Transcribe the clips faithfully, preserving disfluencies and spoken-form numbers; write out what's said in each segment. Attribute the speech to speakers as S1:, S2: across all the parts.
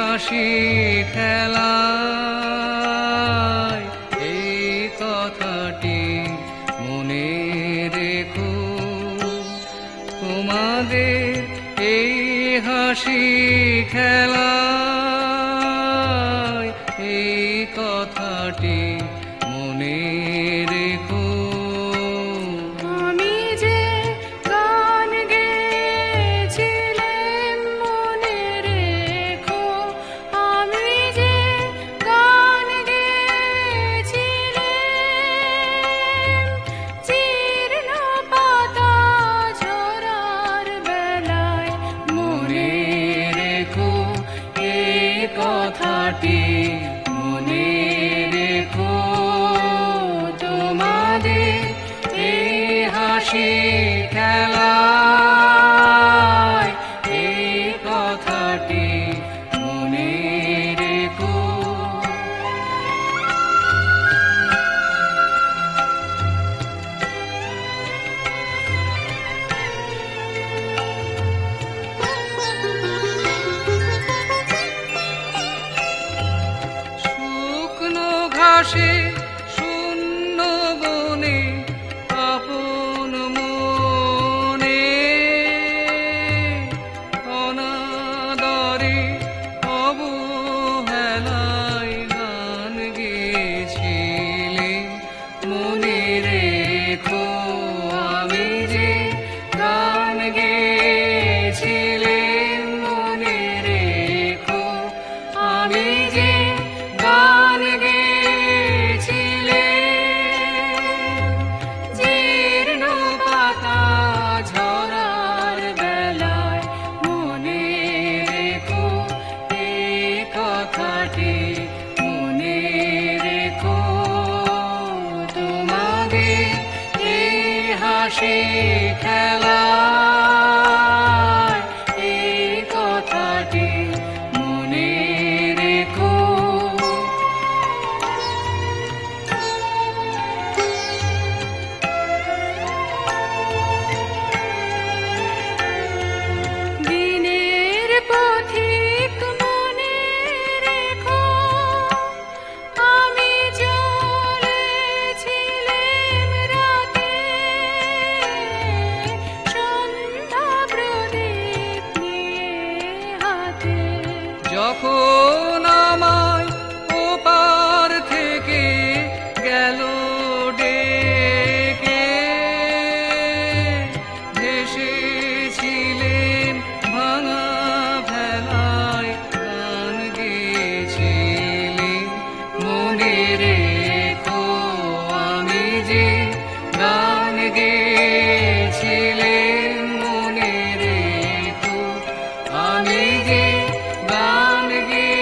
S1: হাসি খেলায় এই কথাটি মনে রেখো। তোমাদের এই হাসি খেলায় এই কথাটি মনে রেখো।
S2: আমি যে গান গেয়েছিলাম মনে রেখো, আমি যে গান গেয়েছিলাম জীর্ণ পাতা ঝরার বেলায়
S1: মনে রেখো এই কথাটি মনে রেখো। তোমাদের এই হাসি খেলায় এই কথাটি মনে রেখো। শুকনো ঘাসে শূন্য বনে আপন মনে অনাদরে অবহেলায় গান গেয়েছিলে মনে রেখো। আমি যে গান গেয়েছিলেন মনে রেখো, আমি যে গান গেয়েছিলেন জীর্ণ পাতা ঝরার বেলায় মনে রেখো এই কথাটি মনে রেখো। তোমাদের এই হাসি খেলায় এই কথাটি মনে রেখো।
S2: দিনের পথিক মনে রেখো, আমি চলেছিলাম রাতে সন্ধ্যা প্রদীপ নিয়ে হাতে।
S1: যখন আমায় ওপার থেকে গেল ডেকে ভেসেছিলেন ভাঙা ভেলায় গান গেয়েছিলেন মনে রেখো। আমি যে গান গেয়েছিলেন মনে রেখো, আমি যে গান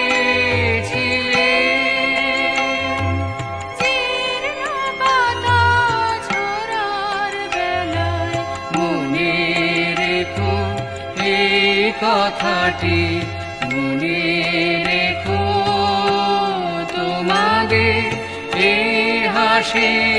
S1: গেয়েছিলেন
S2: জীর্ণ পাতা ঝরার বেলায়
S1: মনে রেখো এই কথাটি মনে রেখো। তোমাদের এই হাসি